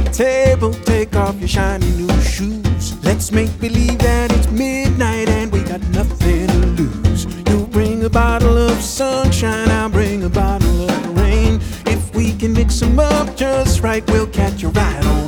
table, take off your shiny new shoes. Let's make believe that it's midnight and we got nothing to lose. You bring a bottle of sunshine, I'll bring a bottle of rain. If we can mix them up just right, we'll catch a ride on